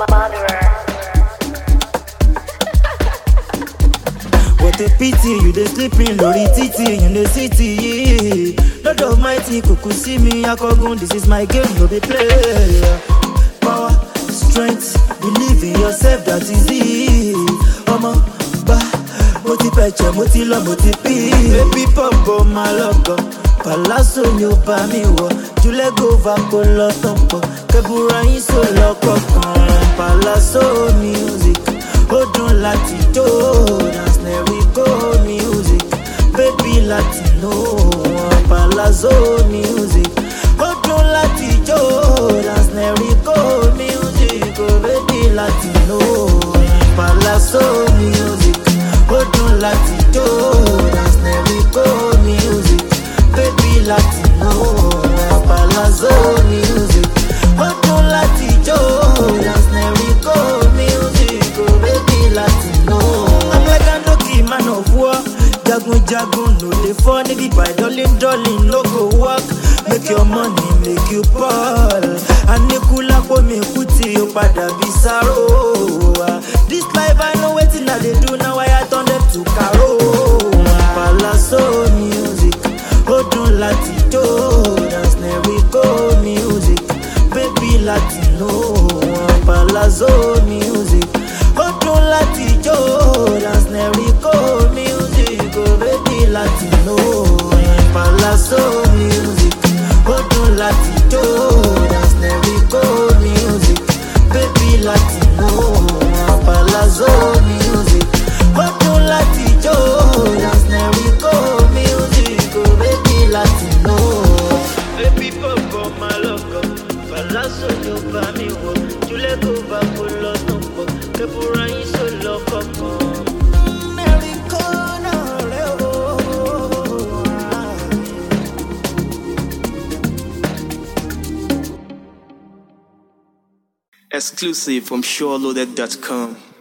What a pity, you dey sleeping lori titi in the city. Lord Almighty, kuku see me akogun. This is my game, no be play. Power, strength, believe in yourself, that is it. Omo, ba, mo ti peche, mo ti lo, mo ti pi. Baby pop, my logo. Palazzo ni o bá mi wọ̀, Jule go vapo lọ tọ̀pọ̀, kẹ́bùrà yín so lọ́kọ̀ kan. Palazzo music, ó dùn láti jó, dance Nerico music, baby Latino. Palazzo music, ó dùn láti jó, dance Nerico music, oh baby Latino. Palazzo music, ó dùn láti jó, dance Nerico music, baby Latino. Palazzo music, oh don't Latino, dance Nerico music, oh baby Latino. I'm like a lucky man of war, jagun no dey fall, need it by darling no go work. Make your money, make you ball. Anikula po me kuti o pada bisaro. This life I know wetin I dey do, now I turn them to caro. Palazzo music, ó dùn láti jó, dance Nerico music, baby Latino. Palazzo music, ó dùn láti jó, dance Nerico music, oh baby Latino. Palazzo music, ó dùn láti jó, dance Nerico music, baby Latino. Palazzo music, ó dùn láti jó, dance Nerico music, oh baby Latino. Baby pop, my logo. Palazzo ni o bá mi wọ̀, Jule go vapo lọ tọ̀pọ̀, kẹ́bùrà yín so lọ́kọ̀ kan. Nerico náà rẹ̀ o. Exclusive from SureLoaded.com.